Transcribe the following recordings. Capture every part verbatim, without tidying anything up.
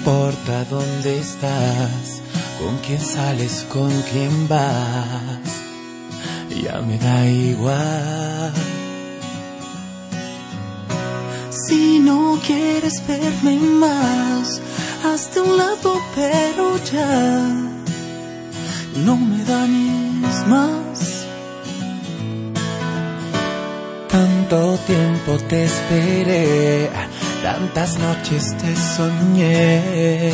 importa dónde estás, con quién sales, con quién vas, ya me da igual. Si no quieres verme más, hazte un lado, pero ya no me dañes más. Tanto tiempo te esperé, tantas noches te soñé,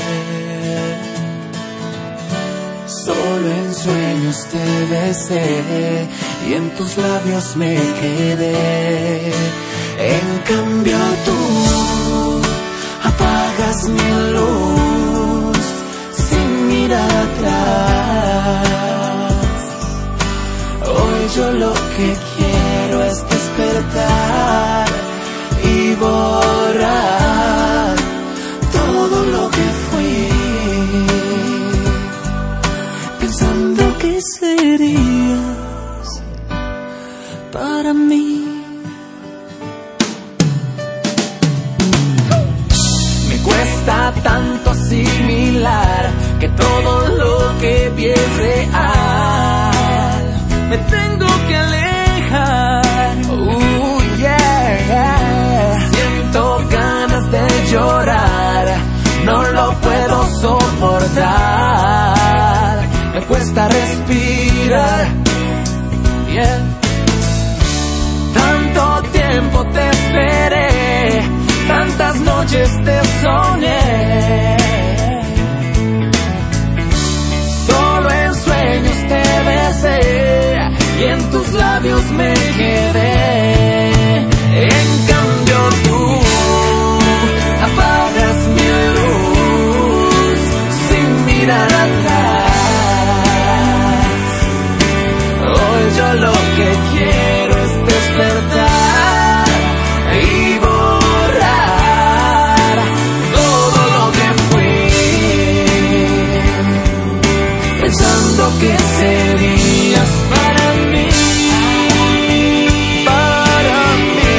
solo en sueños te besé y en tus labios me quedé. En cambio tú apagas mi luz sin mirar atrás. Hoy yo lo que quiero es despertar y borrar todo lo que fui, pensando que serías para mí. Me cuesta tanto asimilar que todo lo que vi es real. Me tengo que alejar. Uh, yeah. Siento ganas de llorar, no lo puedo soportar. Me cuesta respirar. Yeah. Tanto tiempo te esperé, tantas noches te soñé, solo en sueños te besé y en tus labios me quedé. En cambio tú apagas mi luz sin mirar atrás. Hoy yo lo que quiero es despertar y borrar todo lo que fui, pensando que serías para mí, para mí.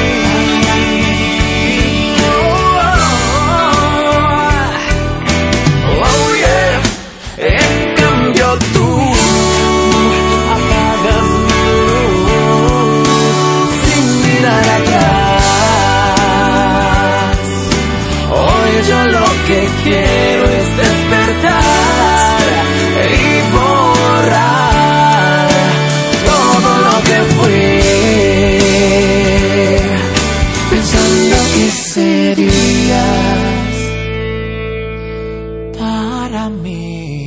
Oh, oh yeah. En cambio tú apagas mi luz sin mirar atrás. Hoy yo lo que quiero es despertar y borrar todo lo que fui, pensando que serías para mí.